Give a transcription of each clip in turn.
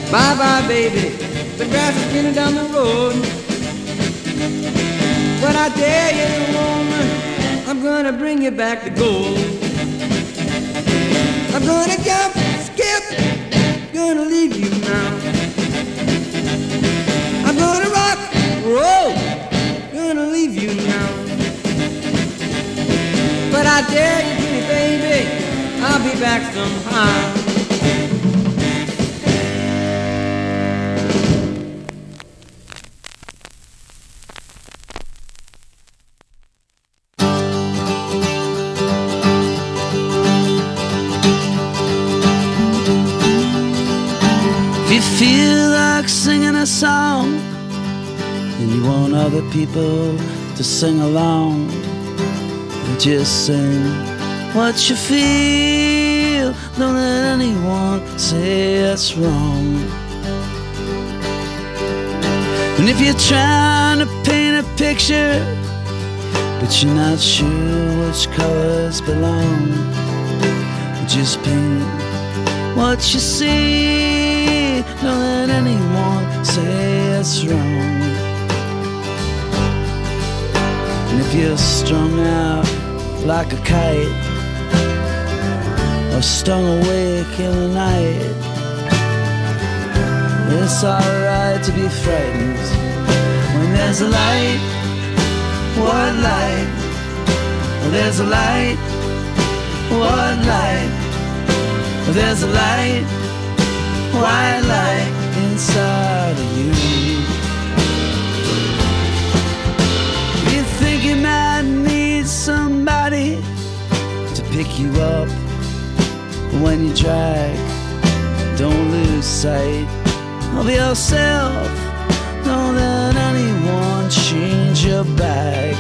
Bye-bye, baby, the grass is greener down the road. But I tell you, woman, I'm gonna bring you back to gold. I'm gonna jump, skip, gonna leave you now. I'm gonna rock, roll, gonna leave you now. But I tell you, pretty baby, I'll be back somehow. If you feel like singing a song and you want other people to sing along, just sing what you feel. Don't let anyone say it's wrong. And if you're trying to paint a picture but you're not sure which colors belong, just paint what you see. Don't let anyone say it's wrong. And if you're strung out like a kite or stung awake in the night, it's alright to be frightened when there's a light. What light? There's a light. What light? There's a light. White light inside of you. You think you might need somebody to pick you up when you drag. Don't lose sight of yourself. Don't let anyone change your bag.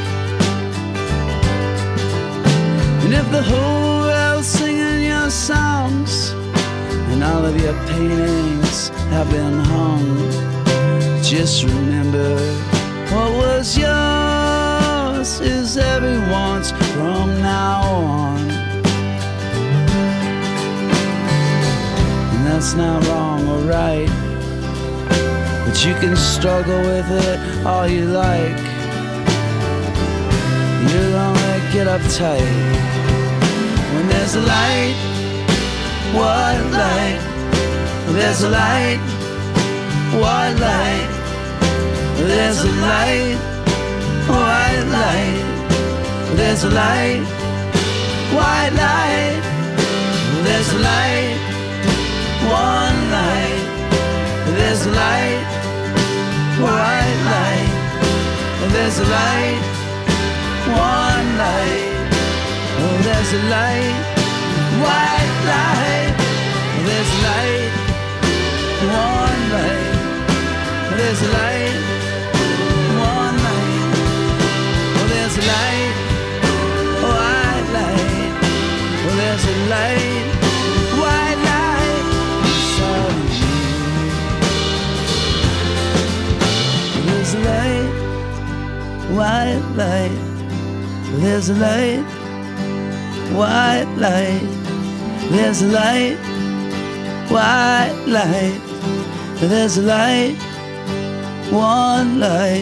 And if the whole world's singing your songs and all of your paintings have been hung, just remember what was yours is everyone's from now on. And that's not wrong or right, but you can struggle with it all you like. You'll only get uptight when there's a light. What light? There's a light. What light? There's a light. White light. There's a light. White light. There's a light. One light. There's a light. White light. There's a light. One light. Oh, there's a light. White light, there's a light, one light, there's a light, one light, oh, there's a light, white light, oh, there's a light, white light inside of you. There's a light, white light, there's a light, white light. There's a light, white light. There's a light, one light.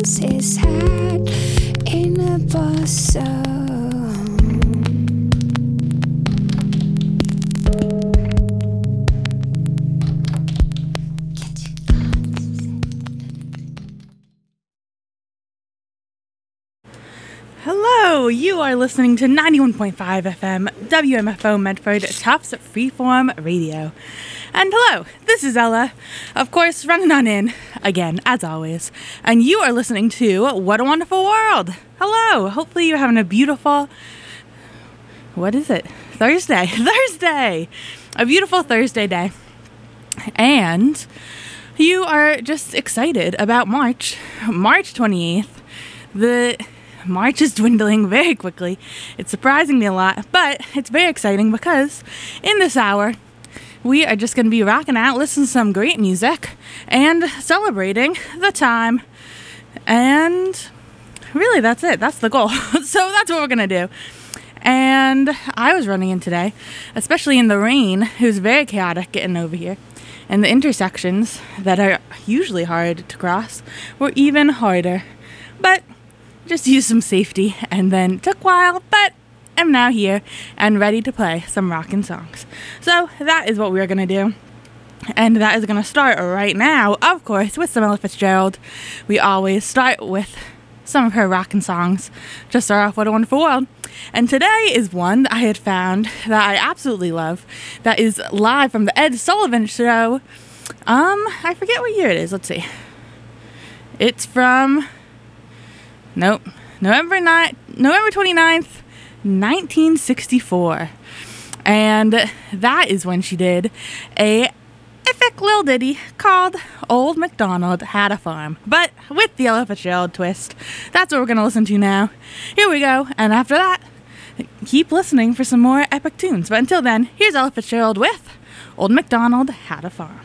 lose his hat in a bus. Hello, you are listening to 91.5 FM WMFO Medford Tufts Freeform Radio. And hello, this is Ella, of course, running on in, again, as always. And you are listening to What a Wonderful World. Hello, hopefully you're having a beautiful, Thursday. A beautiful Thursday day. And you are just excited about March 28th. March is dwindling very quickly. It's surprising me a lot, but it's very exciting because in this hour, we are just going to be rocking out, listening to some great music, and celebrating the time. And really, that's it. That's the goal. So that's what we're going to do. And I was running in today, especially in the rain. It was very chaotic getting over here. And the intersections that are usually hard to cross were even harder. But just used some safety, and then took a while, but I'm now here and ready to play some rockin' songs. So that is what we're going to do. And that is going to start right now, of course, with some Ella Fitzgerald. We always start with some of her rockin' songs to start off What a Wonderful World. And today is one that I had found that I absolutely love, that is live from the Ed Sullivan Show. I forget what year it is. Let's see. It's from... November 29th, 1964. And that is when she did a epic little ditty called Old MacDonald Had a Farm, but with the Ella Fitzgerald twist. That's what we're going to listen to now. Here we go. And after that, keep listening for some more epic tunes. But until then, here's Ella Fitzgerald with Old MacDonald Had a Farm.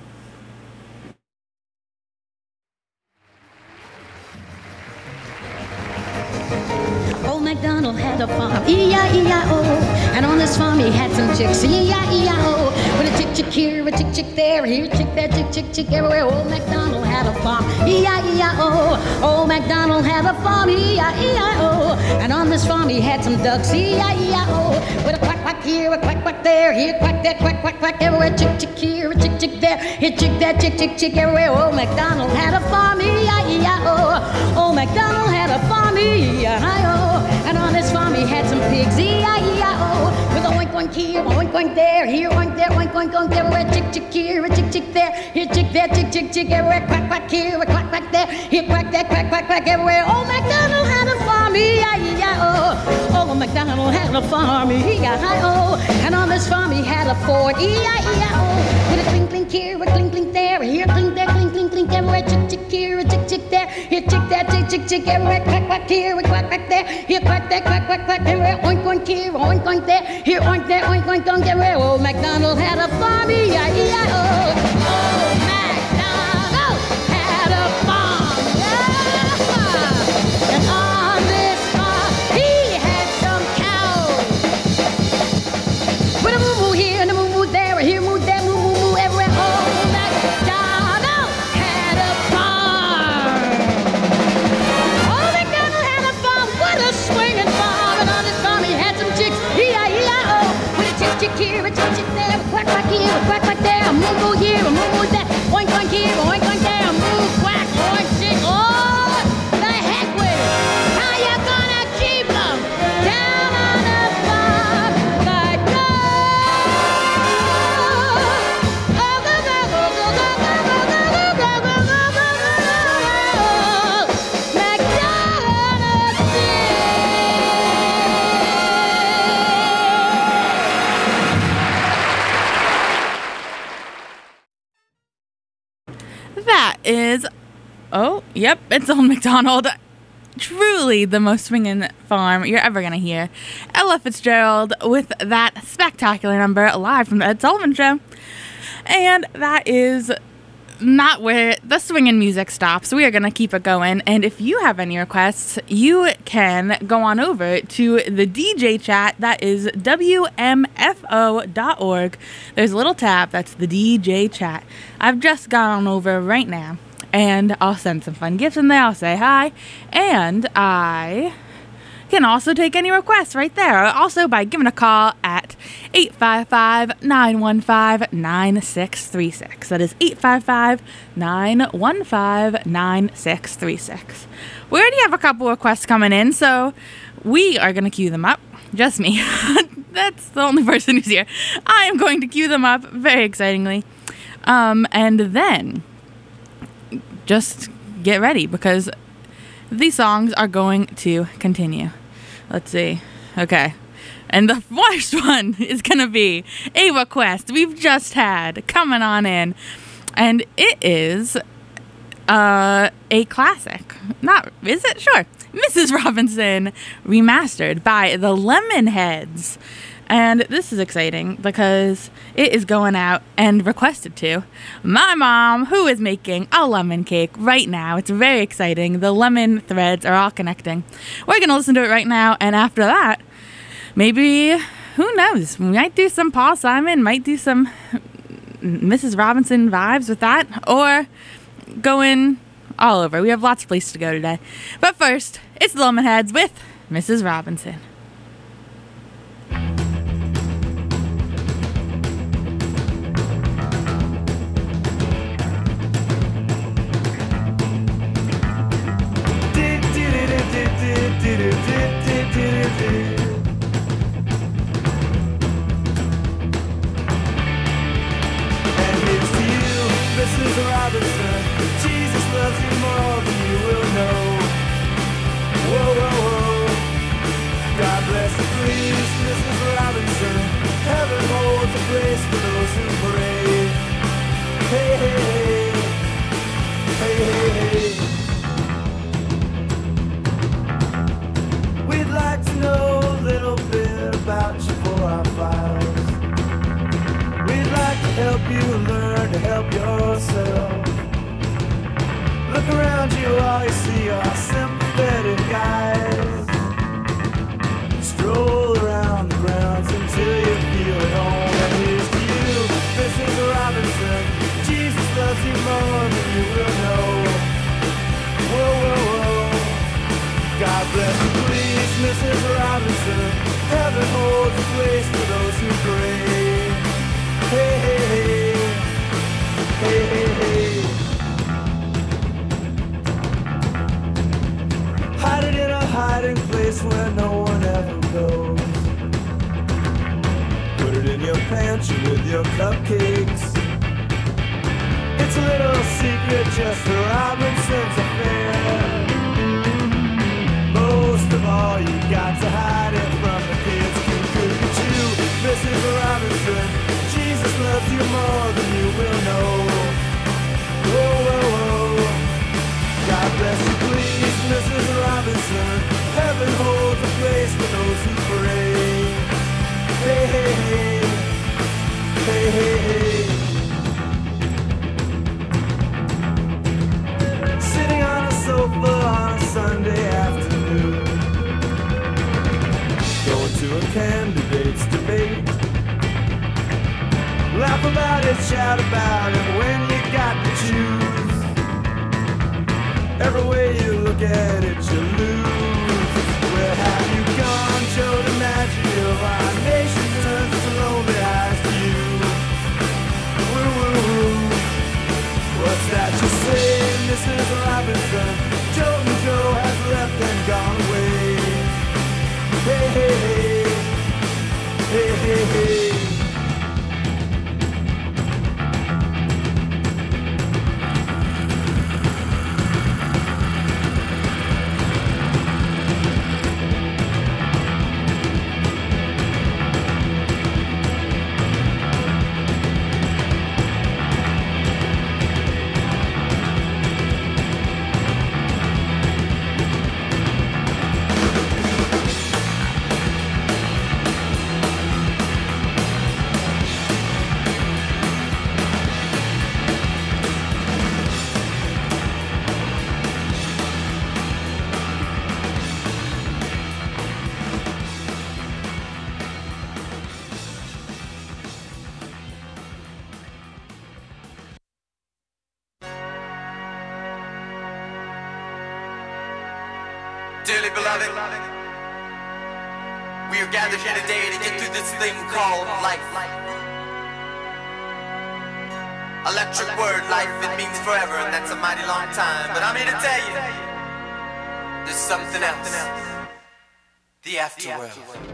Old MacDonald had a farm, E-I-E-I-O, and on this farm he had some chicks, E-I-E-I-O, with a chick here, a chick there, here, chick there, chick everywhere. Old MacDonald had a farm, E-I-E-I-O, Old MacDonald had a farm, E-I-E-I-O, and on this farm he had some ducks, E-I-E-I-O, with a quack here, a quack there, here, quack there, quack everywhere. Chick here, a chick there, here, chick there, chick everywhere. Old MacDonald had a farm, E-I-E-I-O, Old MacDonald had a farm, E-I-E-I-O, and on his farm he had some pigs, E-I-E-I-O, with a oink here, oink there, here, oink there, oink everywhere. Chick here, a chick there, here, chick there, chick everywhere. Quack here, a quack there, here, quack there, quack everywhere. Old MacDonald had a farm, E-I-E-I-O, Old MacDonald had a farm, E-I-E-I-O, and on this farm he had a Ford, E-I-E-I-O, with a clink here, a clink there, here, clink there, clink everywhere. Chick here, a chick there, here, chick there, chick everywhere. Quack here, a quack there, here, quack there, quack everywhere. Oink here, oink there, here, oink there, oink everywhere. Old MacDonald had a farm, E-I-E-I-O. Old MacDonald had a farm, yeah. And on this farm he had some cows. With a moo here and a moo there, here, moo there, moo everywhere. Old MacDonald had a farm. Old MacDonald had a farm, what a swinging farm. And on his farm he had some chicks, E-I-E-I-O, with a chick here, a chick there, a quack here, a quack there, a moo here, a moo there, oink here, oink there, a moo quack, oink chick. Oh, the heck with it. How you gonna keep them down on the farm like That is, it's Old MacDonald. Truly the most swinging farm you're ever going to hear. Ella Fitzgerald with that spectacular number live from the Ed Sullivan Show. And that is not where the swinging music stops. We are going to keep it going. And if you have any requests, you can go on over to the DJ chat. That is WMFO.org. There's a little tab that's the DJ chat. I've just gone on over right now. and I'll send some fun gifts in there. I'll say hi, and I can also take any requests right there. Also by giving a call at 855-915-9636. That is 855-915-9636. We already have a couple requests coming in, so we are going to queue them up. Just me. That's the only person who's here. I am going to queue them up very excitingly. And then just get ready because these songs are going to continue. Let's see. Okay. And the first one is going to be a request we've just had coming on in. And it is a classic. Is it? Sure. Mrs. Robinson remastered by the Lemonheads. And this is exciting because it is going out and requested to my mom, who is making a lemon cake right now. It's very exciting. The lemon threads are all connecting. We're going to listen to it right now. And after that, maybe, who knows? We might do some Paul Simon, might do some Mrs. Robinson vibes with that, or going all over. We have lots of places to go today. But first, it's the Lemonheads with Mrs. Robinson. Dearly beloved, we are gathered here today to get through this thing called life. Electric word, life, it means forever, and that's a mighty long time. But I'm here to tell you, there's something else. The afterworld.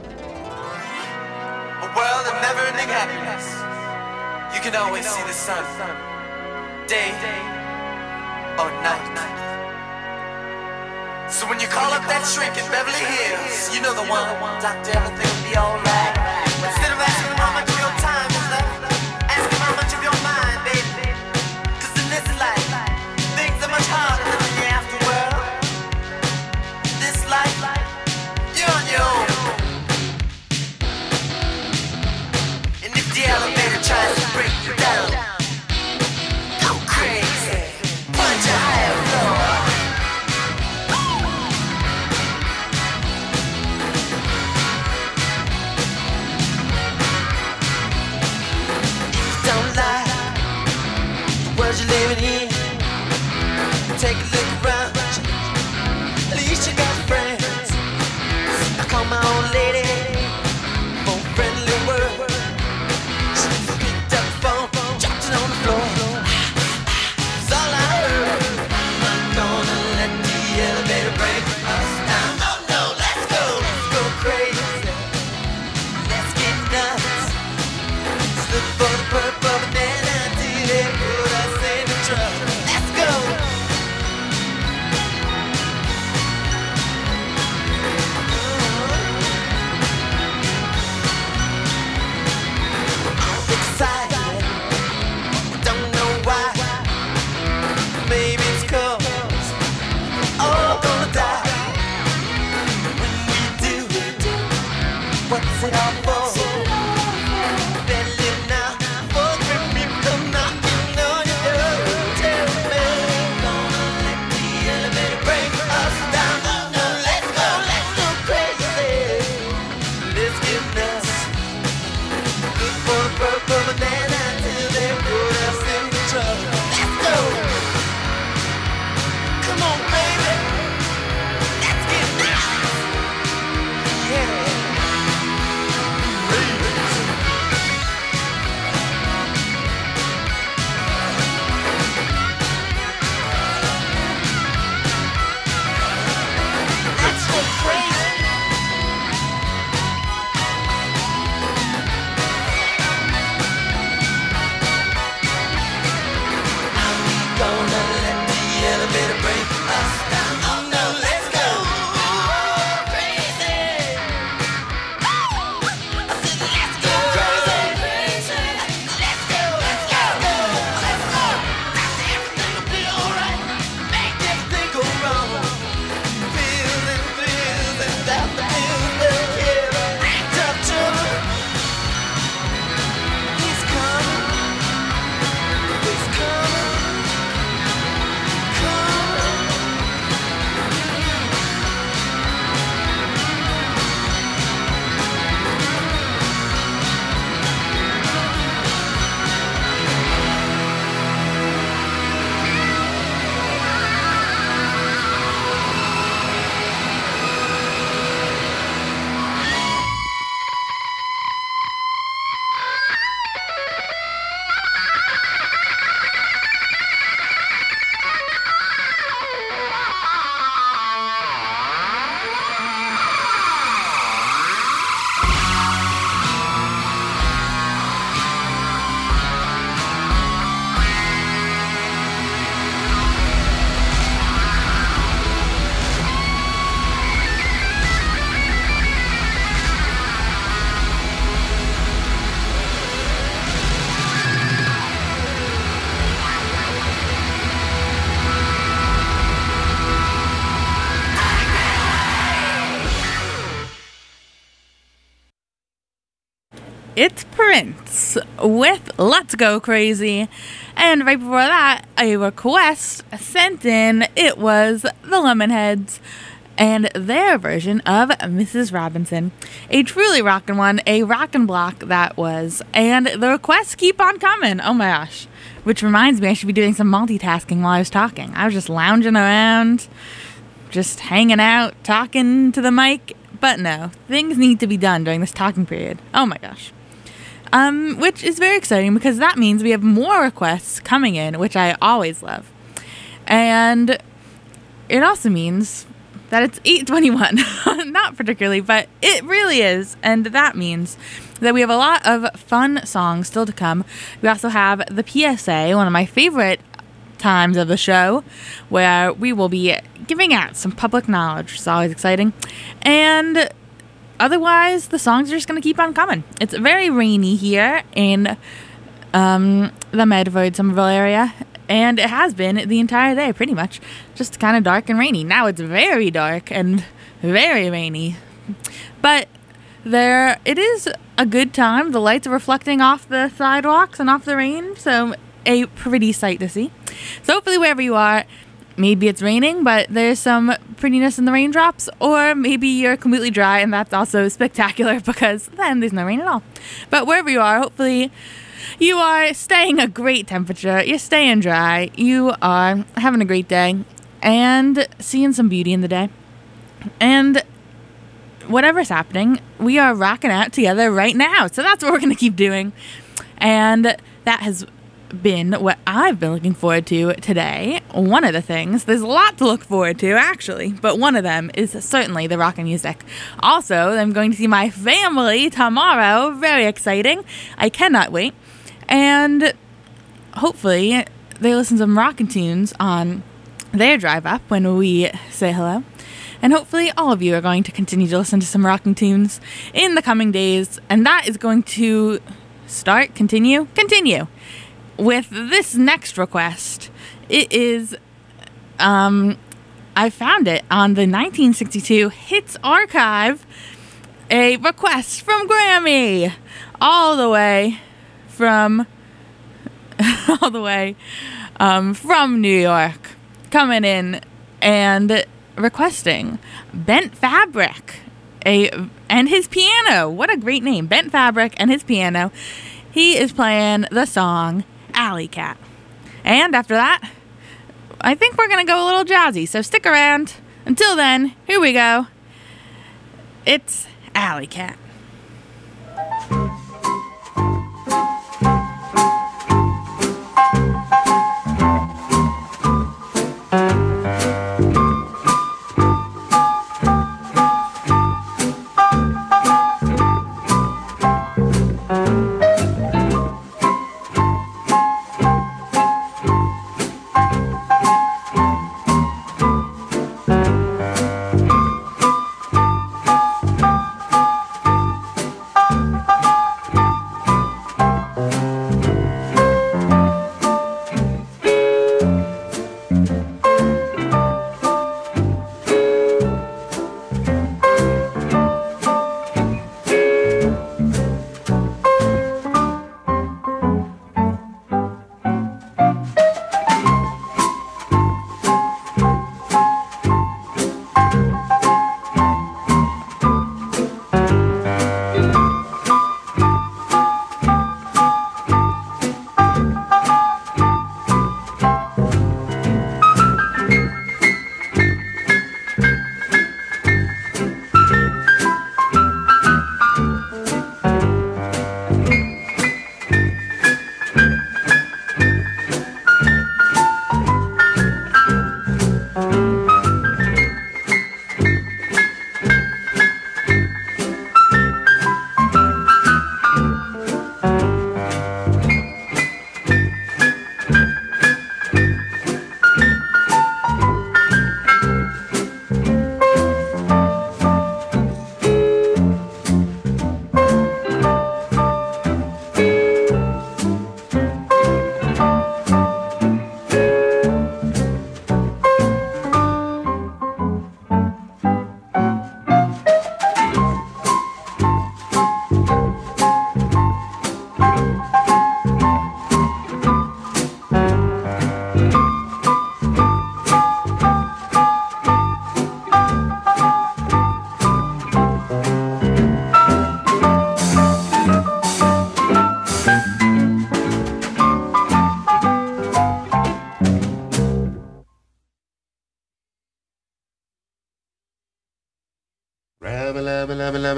A world of never-ending happiness. You can always see the sun, day or night. So when you call up that shrink in Beverly Hills, you know the one, doctor, everything will be alright. Instead of asking him how much of your time is left, ask him how much of your mind, baby. Cause in this life, things are much harder than in the afterworld. This life, you're on your own. And if the elevator tries to break you down, go crazy, punch a higher floor. You're living in, take a look around. At least you got friends. I call my old lady for a friendly word. She picked up the phone, dropped it on the floor. It's all I heard. I'm not gonna let the elevator break us down. Oh no, let's go crazy. Let's get nuts. Let's look for the purple banana till they put us. Let's go. I'm excited, don't know why. Maybe it's 'cause we're all gonna die. When we do, what's it all for? It's Prince with Let's Go Crazy. And right before that, a request sent in. It was the Lemonheads and their version of Mrs. Robinson. A truly rockin' one, a rockin' block that was. And the requests keep on coming. Oh my gosh. Which reminds me, I should be doing some multitasking while I was talking. I was just lounging around, just hanging out, talking to the mic. But no, things need to be done during this talking period. Oh my gosh. Which is very exciting because that means we have more requests coming in, which I always love. And it also means that it's 8:21. Not particularly, but it really is. And that means that we have a lot of fun songs still to come. We also have the PSA, one of my favorite times of the show, where we will be giving out some public knowledge. It's always exciting. And otherwise, the songs are just going to keep on coming. It's very rainy here in the Medford, Somerville area. And it has been the entire day, pretty much. Just kind of dark and rainy. Now it's very dark and very rainy. But it is a good time. The lights are reflecting off the sidewalks and off the rain. So a pretty sight to see. So hopefully wherever you are, maybe it's raining, but there's some prettiness in the raindrops. Or maybe you're completely dry, and that's also spectacular because then there's no rain at all. But wherever you are, hopefully you are staying a great temperature, you're staying dry, you are having a great day, and seeing some beauty in the day. And whatever's happening, we are rocking out together right now. So that's what we're going to keep doing. And that has been what I've been looking forward to today. One of the things, there's a lot to look forward to actually, but one of them is certainly the rock and music. Also, I'm going to see my family tomorrow. Very exciting. I cannot wait. And hopefully they listen to some rockin' tunes on their drive up when we say hello. And hopefully all of you are going to continue to listen to some rockin' tunes in the coming days. And that is going to continue with this next request. It is, I found it on the 1962 Hits Archive, a request from Grammy, all the way from New York, coming in and requesting Bent Fabric and his piano. What a great name, Bent Fabric and his piano. He is playing the song Alley Cat. And after that, I think we're going to go a little jazzy, so stick around. Until then, here we go. It's Alley Cat.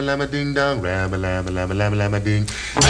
lama ding dong, ram a lama lama lama lama ding.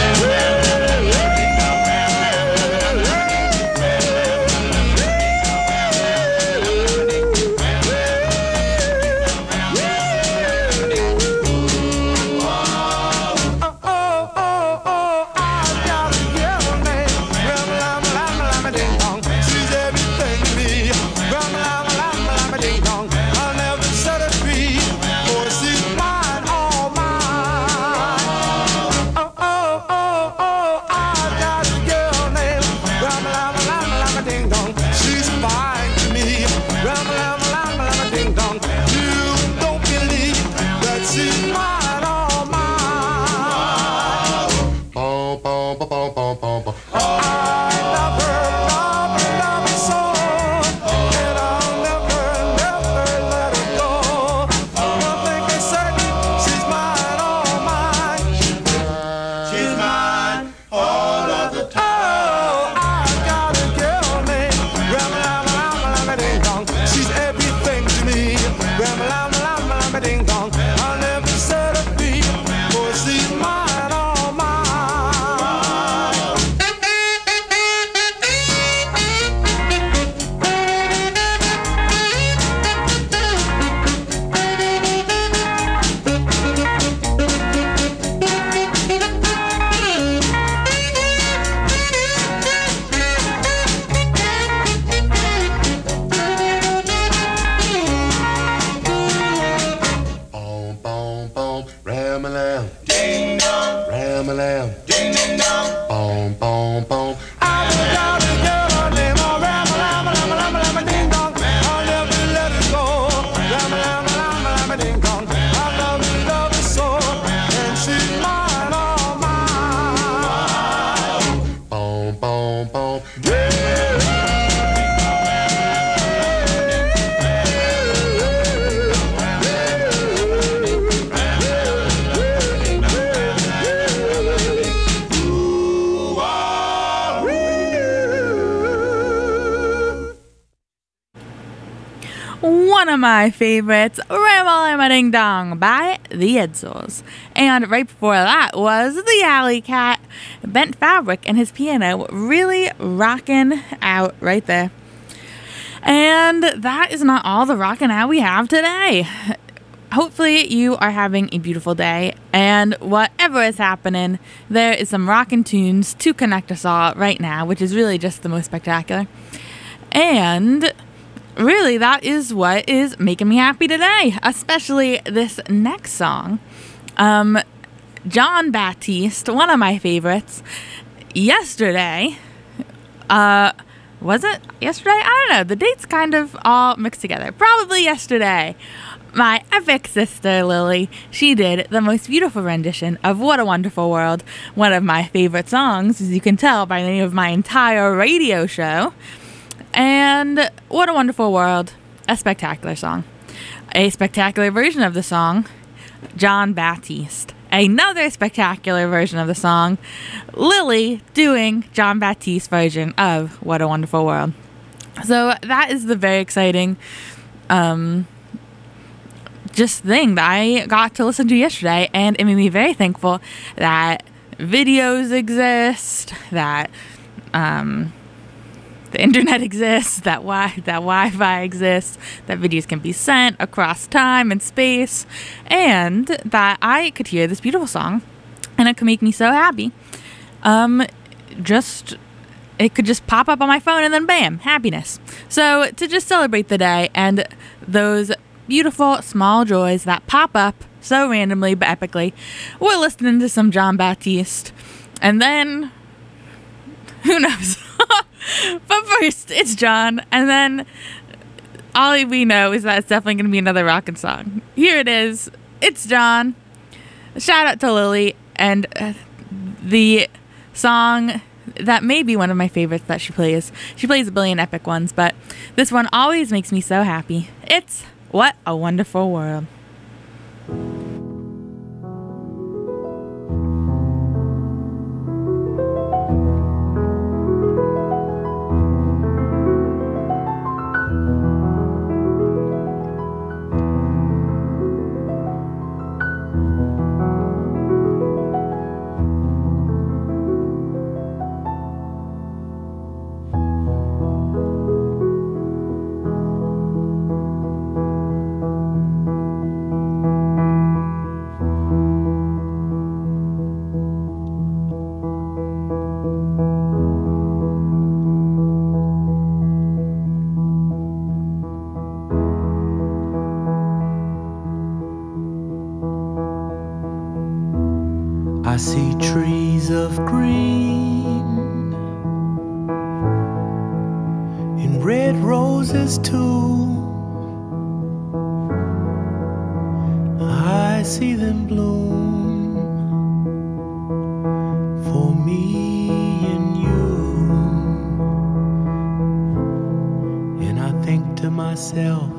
One of my favorites, Ram-a-Lam-a Ding Dong by the Edsels. And right before that was the Alley Cat, Bent Fabric, and his piano really rocking out right there. And that is not all the rocking out we have today. Hopefully you are having a beautiful day, and whatever is happening, there is some rockin' tunes to connect us all right now, which is really just the most spectacular. And really, that is what is making me happy today, especially this next song. Jon Batiste, one of my favorites. Yesterday, was it yesterday? I don't know. The dates kind of all mixed together. Probably yesterday. My epic sister, Lily, she did the most beautiful rendition of What a Wonderful World, one of my favorite songs, as you can tell by the name of my entire radio show. And What a Wonderful World, a spectacular song. A spectacular version of the song, Jon Batiste. Another spectacular version of the song, Lily doing Jon Batiste's version of What a Wonderful World. So that is the very exciting just thing that I got to listen to yesterday, and it made me very thankful that videos exist, that the internet exists, that Wi-Fi exists, that videos can be sent across time and space, and that I could hear this beautiful song, and it could make me so happy. It could just pop up on my phone and then bam, happiness. So to just celebrate the day and those beautiful small joys that pop up so randomly but epically, we're listening to some Jon Batiste, and then who knows? But first, it's Jon, and then all we know is that it's definitely going to be another rockin' song. Here it is. It's Jon. Shout out to Lily, and the song that may be one of my favorites that she plays. She plays a billion epic ones, but this one always makes me so happy. It's What a Wonderful World. I see trees of green and red roses too. I see them bloom for me and you. And I think to myself,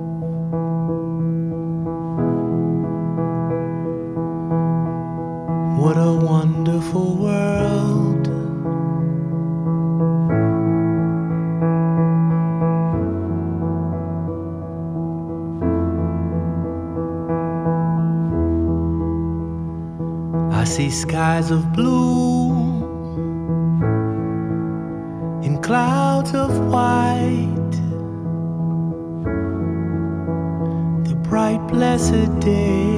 what a wonderful world. I see skies of blue and clouds of white, the bright blessed day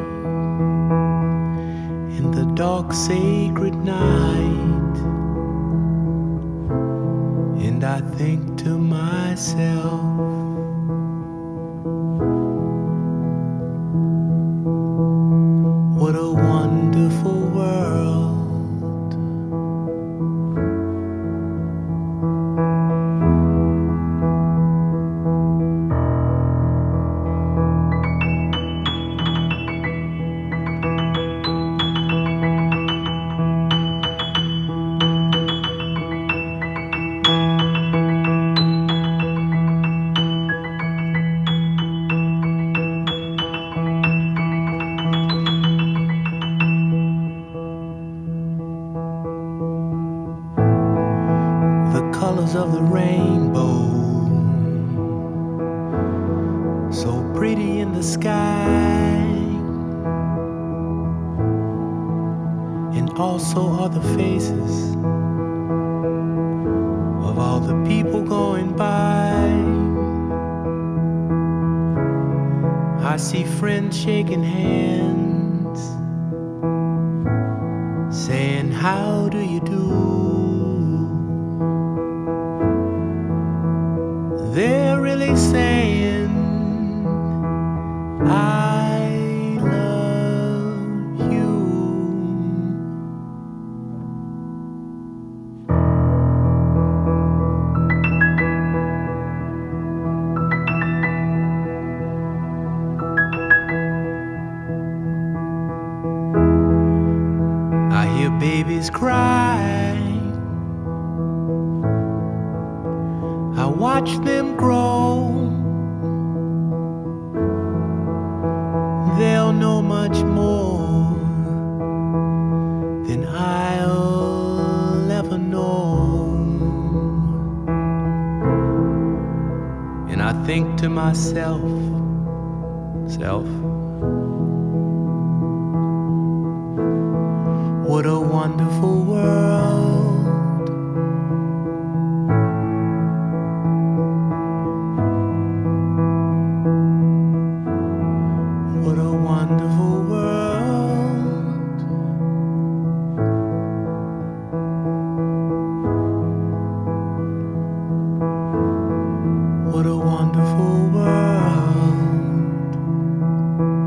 and the dark sacred night. And I think to myself, what a wonderful world. Colors of the rainbow, so pretty in the sky, and also are the faces of all the people going by. I see friends shaking hands, saying, how do you do? They're really saying, I love you. I hear babies cry, I watch them grow. They'll know much more than I'll ever know. And I think to myself, what a wonderful world. What a wonderful world. What a wonderful world.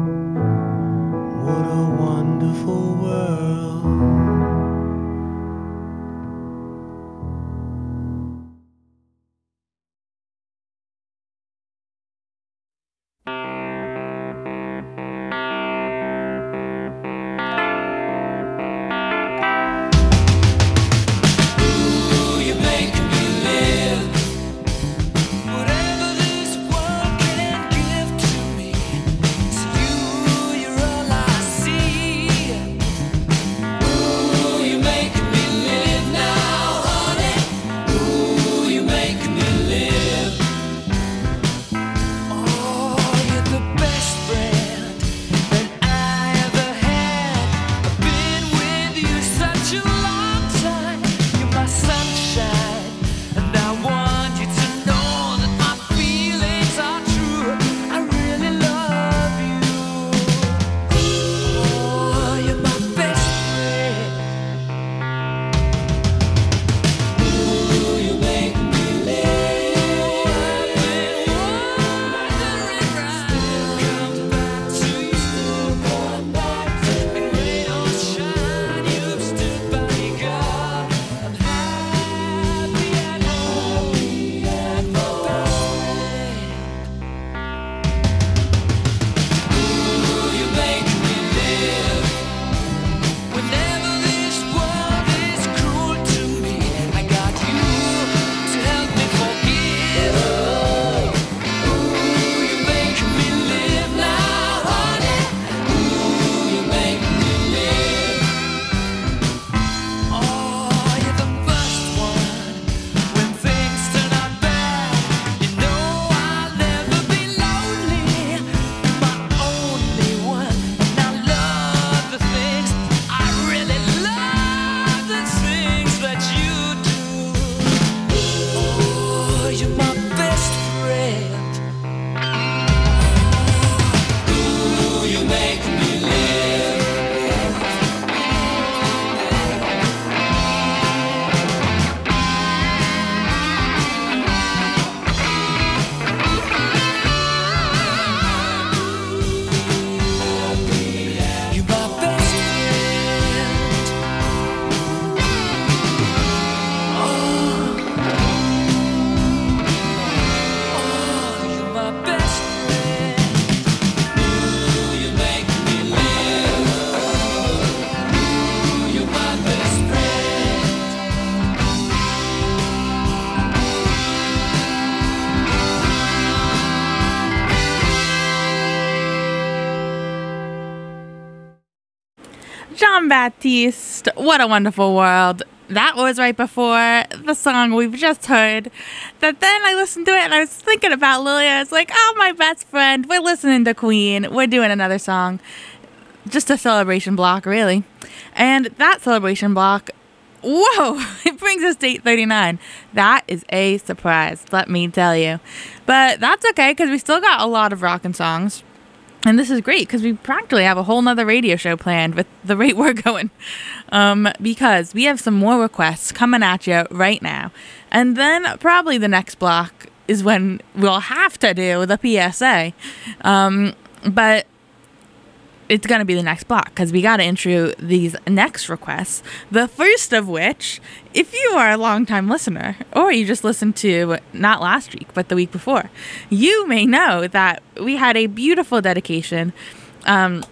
Jean-Baptiste, What a Wonderful World. That was right before the song we've just heard. But then I listened to it and I was thinking about Lilia. I was like, oh, my best friend. We're listening to Queen. We're doing another song. Just a celebration block, really. And that celebration block, whoa, it brings us to 8:39. That is a surprise, let me tell you. But that's okay, because we still got a lot of rockin' songs. And this is great because we practically have a whole nother radio show planned with the rate we're going. Because we have some more requests coming at you right now. And then probably the next block is when we'll have to do the PSA. But it's going to be the next block because we got to intro these next requests. The first of which, if you are a longtime listener, or you just listened to not last week, but the week before, you may know that we had a beautiful dedication from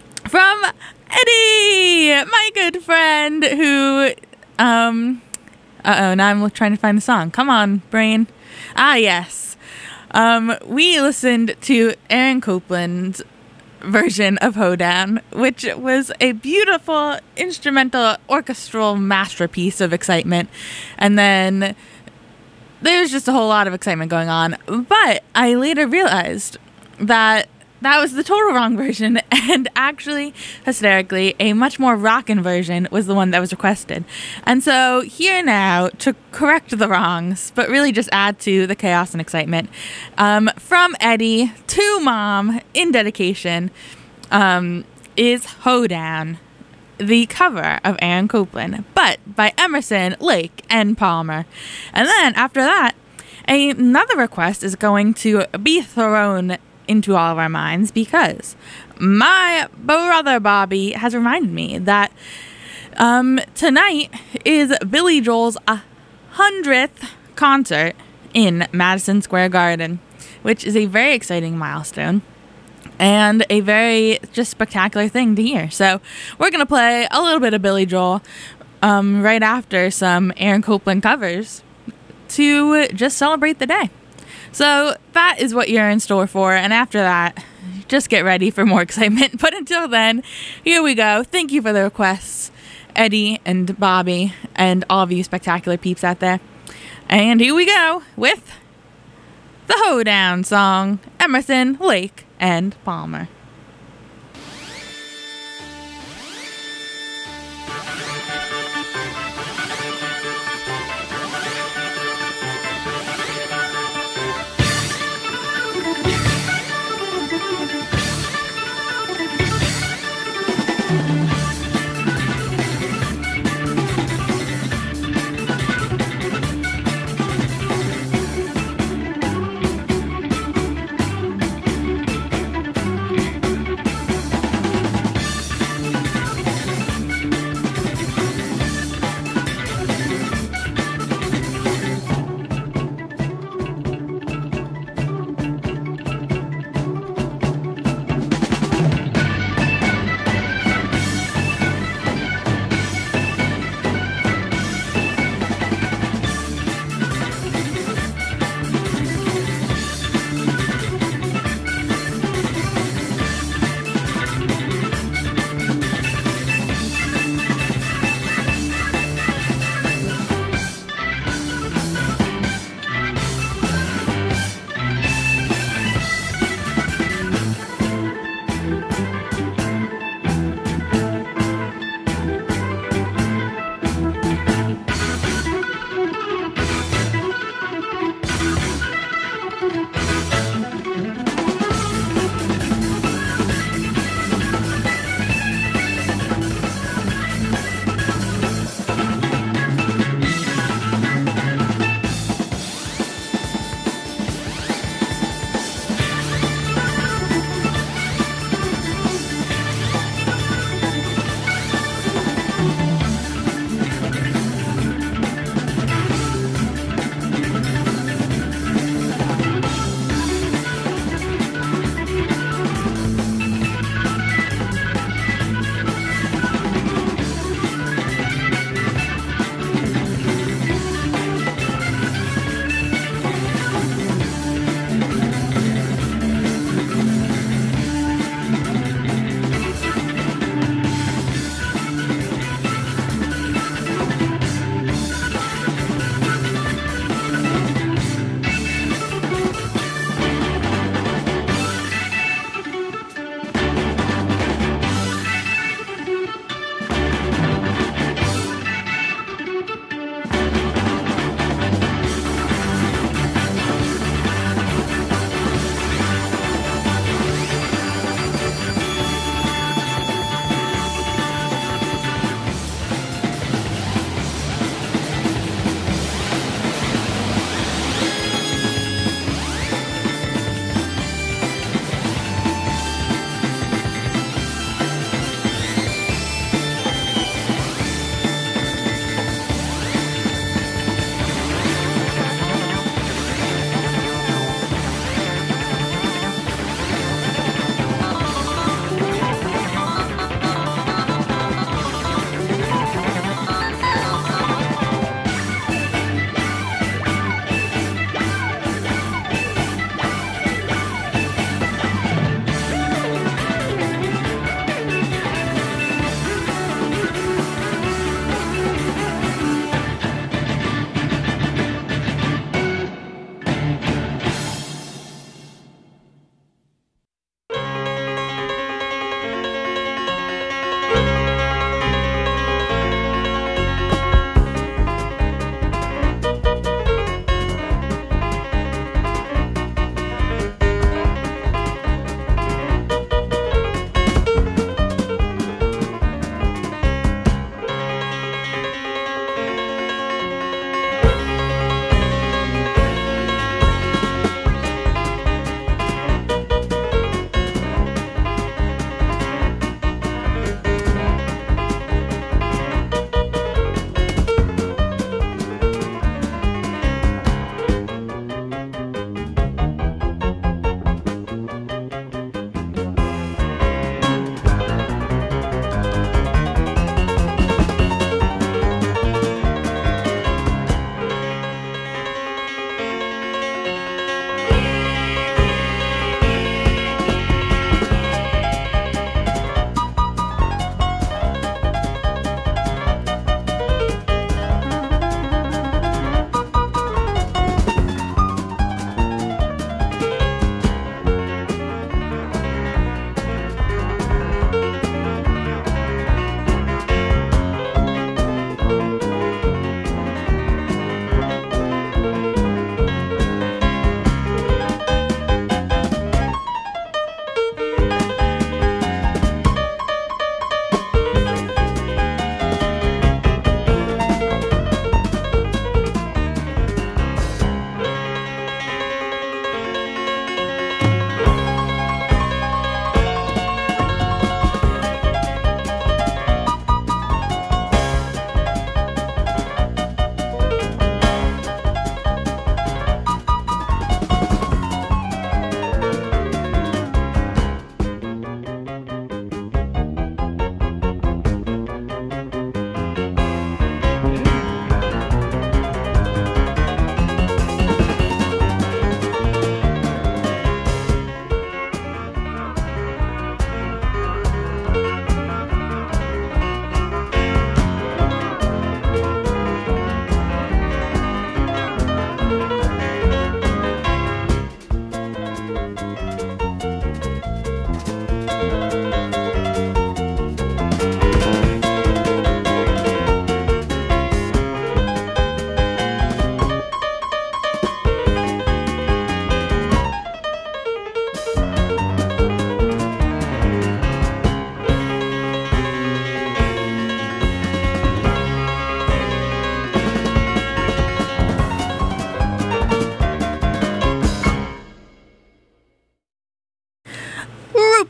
Eddie, my good friend, who, now I'm trying to find the song. Come on, brain. Ah, yes. We listened to Aaron Copland's version of Hoedown, which was a beautiful instrumental orchestral masterpiece of excitement. And then there's just a whole lot of excitement going on. But I later realized that that was the total wrong version, and actually, hysterically, a much more rockin' version was the one that was requested. And so here now, to correct the wrongs, but really just add to the chaos and excitement, from Eddie to Mom, in dedication, is Hoedown, the cover of Aaron Copland, but by Emerson, Lake, and Palmer. And then, after that, another request is going to be thrown into all of our minds because my brother Bobby has reminded me that tonight is Billy Joel's 100th concert in Madison Square Garden, which is a very exciting milestone and a very just spectacular thing to hear. So we're going to play a little bit of Billy Joel right after some Aaron Copland covers to just celebrate the day. So that is what you're in store for. And after that, just get ready for more excitement. But until then, here we go. Thank you for the requests, Eddie and Bobby and all of you spectacular peeps out there. And here we go with the Hoedown song, Emerson, Lake, and Palmer.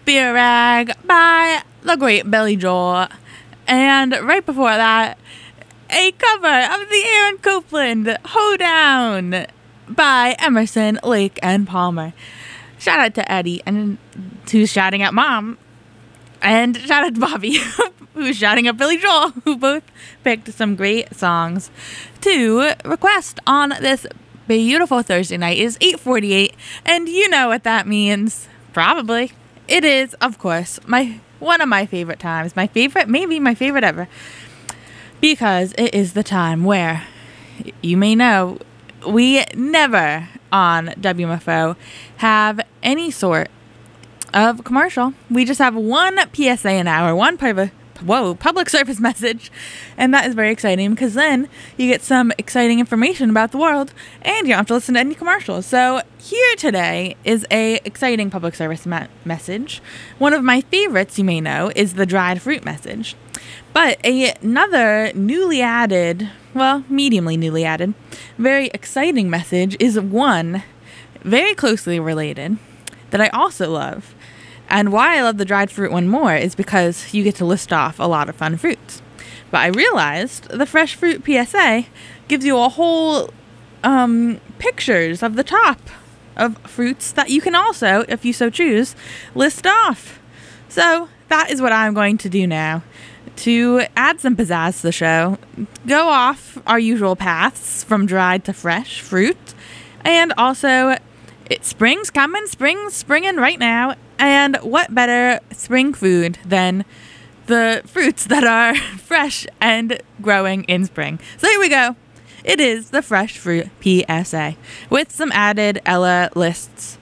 Beer Rag by the great Billy Joel. And right before that, a cover of the Aaron Copland Hoedown by Emerson, Lake, and Palmer. Shout out to Eddie, and who's shouting at Mom. And shout out to Bobby, who's shouting at Billy Joel, who both picked some great songs to request on this beautiful Thursday night. It is 8:48, and you know what that means. Probably. It is, of course, one of my favorite times. Maybe my favorite ever. Because it is the time where, you may know, we never on WMFO have any sort of commercial. We just have one PSA an hour, one public service message, and that is very exciting because then you get some exciting information about the world and you don't have to listen to any commercials. So here today is a exciting public service message. One of my favorites, you may know, is the dried fruit message. But another mediumly newly added, very exciting message is one very closely related that I also love. And why I love the dried fruit one more is because you get to list off a lot of fun fruits. But I realized the fresh fruit PSA gives you a whole pictures of the top of fruits that you can also, if you so choose, list off. So that is what I'm going to do now. To add some pizzazz to the show, go off our usual paths from dried to fresh fruit. And also, spring's coming, springing right now. And what better spring food than the fruits that are fresh and growing in spring? So here we go. It is the fresh fruit PSA with some added Ella lists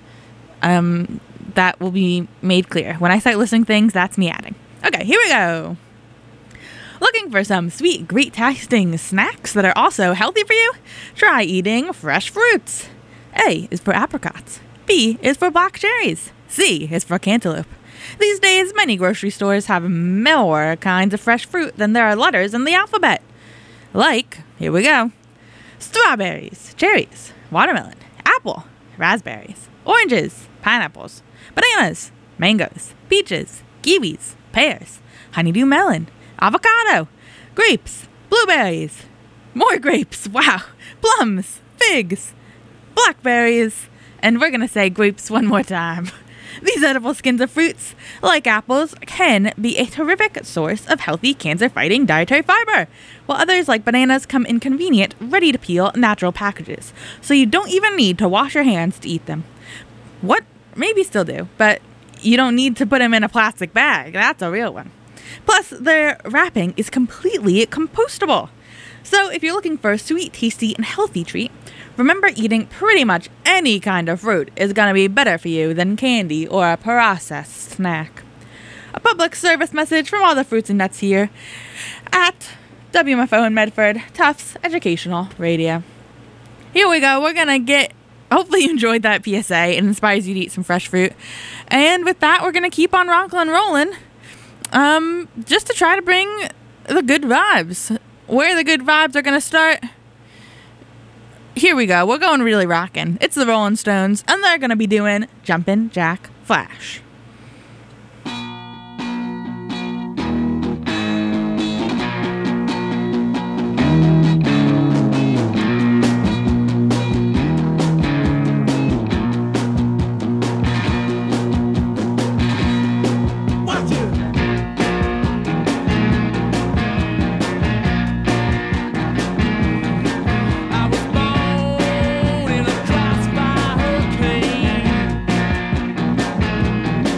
that will be made clear. When I start listing things, that's me adding. Okay, here we go. Looking for some sweet, great tasting snacks that are also healthy for you? Try eating fresh fruits. A is for apricots. B is for black cherries. C is for cantaloupe. These days, many grocery stores have more kinds of fresh fruit than there are letters in the alphabet. Like, here we go, strawberries, cherries, watermelon, apple, raspberries, oranges, pineapples, bananas, mangoes, peaches, kiwis, pears, honeydew melon, avocado, grapes, blueberries, more grapes, wow, plums, figs, blackberries, and we're going to say grapes one more time. These edible skins of fruits, like apples, can be a terrific source of healthy cancer-fighting dietary fiber, while others, like bananas, come in convenient, ready-to-peel, natural packages, so you don't even need to wash your hands to eat them. What? Maybe still do, but you don't need to put them in a plastic bag. That's a real one. Plus, their wrapping is completely compostable. So if you're looking for a sweet, tasty, and healthy treat, remember eating pretty much any kind of fruit is going to be better for you than candy or a processed snack. A public service message from all the fruits and nuts here at WMFO in Medford, Tufts Educational Radio. Here we go. We're going to hopefully you enjoyed that PSA and inspires you to eat some fresh fruit. And with that, we're going to keep on rocking and rolling. Just to try to bring the good vibes. Where the good vibes are going to start, here we go. We're going really rockin'. It's the Rolling Stones, and they're going to be doing Jumpin' Jack Flash. I was born in a crossfire hurricane.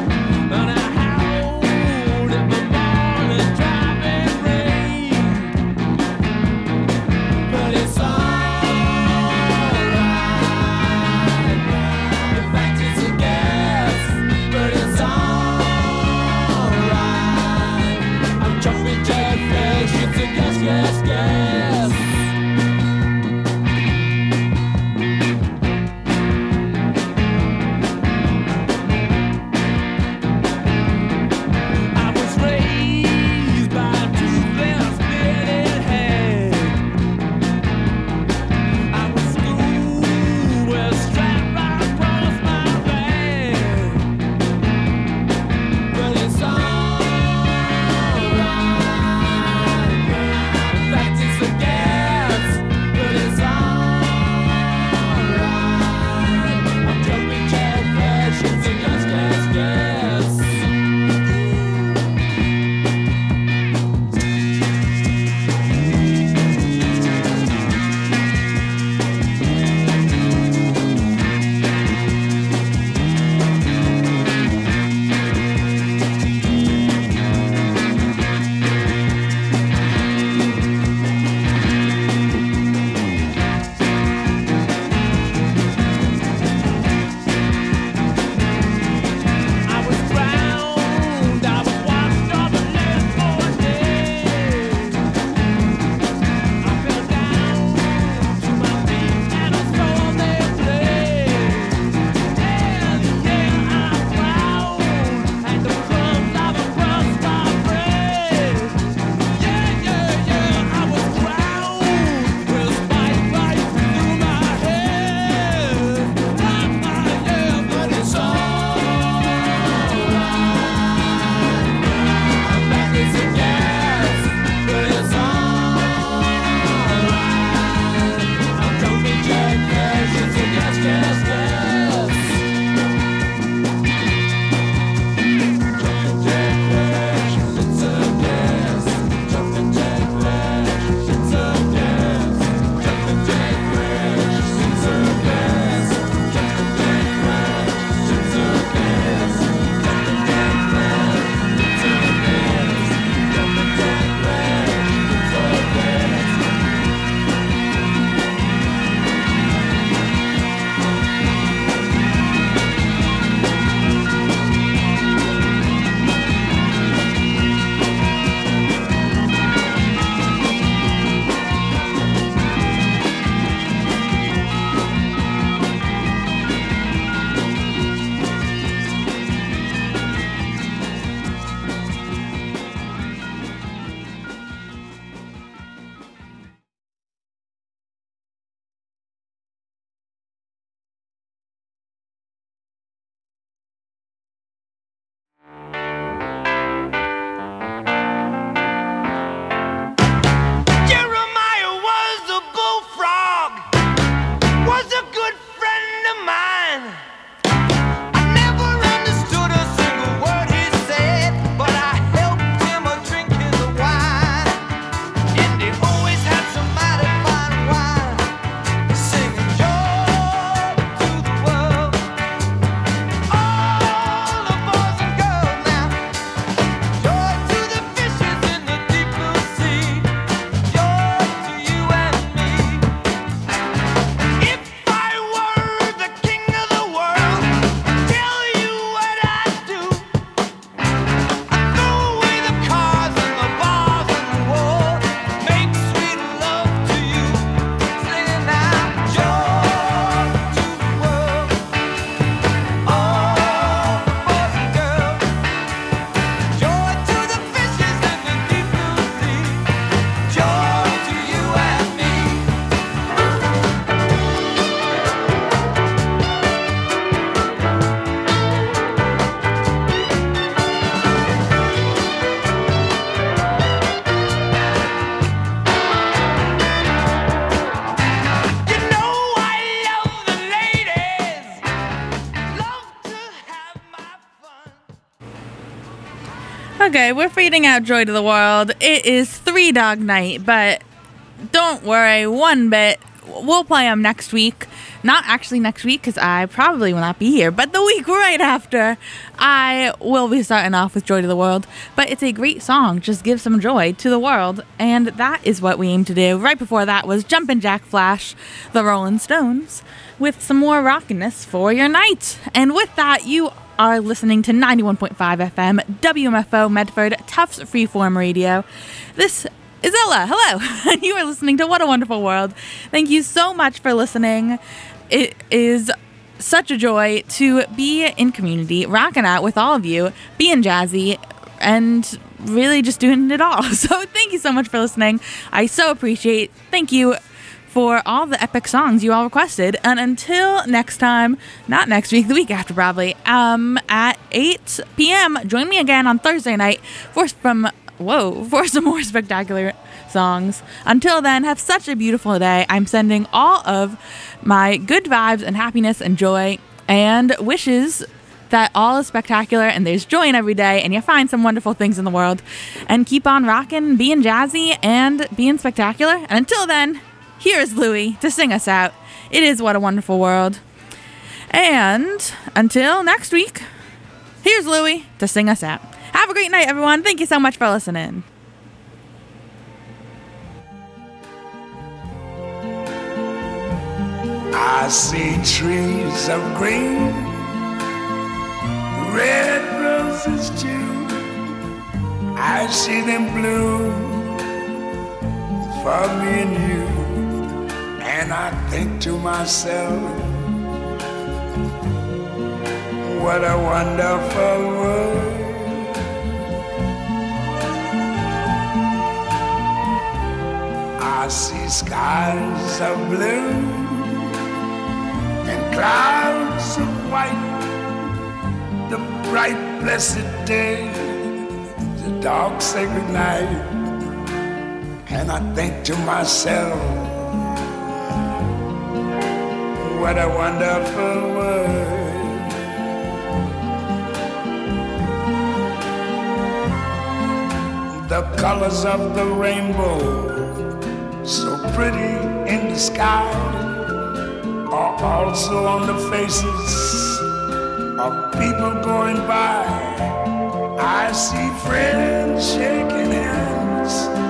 Okay, we're fading out Joy to the World. It is Three Dog Night, but don't worry one bit. We'll play them next week. Not actually next week, because I probably will not be here, but the week right after, I will be starting off with Joy to the World. But it's a great song. Just give some joy to the world, and that is what we aim to do. Right before that was Jumpin' Jack Flash, the Rolling Stones, with some more rockiness for your night. And with that, you are listening to 91.5 FM, WMFO Medford, Tufts Freeform Radio. This is Ella. Hello. And you are listening to What a Wonderful World. Thank you so much for listening. It is such a joy to be in community, rocking out with all of you, being jazzy, and really just doing it all. So thank you so much for listening. I so appreciate. Thank you for all the epic songs you all requested. And until next time, not next week, the week after probably, at 8 p.m., join me again on Thursday night for some more spectacular songs. Until then, have such a beautiful day. I'm sending all of my good vibes and happiness and joy and wishes that all is spectacular and there's joy in every day and you find some wonderful things in the world. And keep on rocking, being jazzy, and being spectacular. And until then, here's Louie to sing us out. It is What a Wonderful World. And until next week, here's Louie to sing us out. Have a great night, everyone. Thank you so much for listening. I see trees of green, red roses too. I see them bloom for me and you. And I think to myself, what a wonderful world. I see skies of blue and clouds of white, the bright blessed day, the dark sacred night. And I think to myself, what a wonderful world. The colors of the rainbow, so pretty in the sky, are also on the faces of people going by. I see friends shaking hands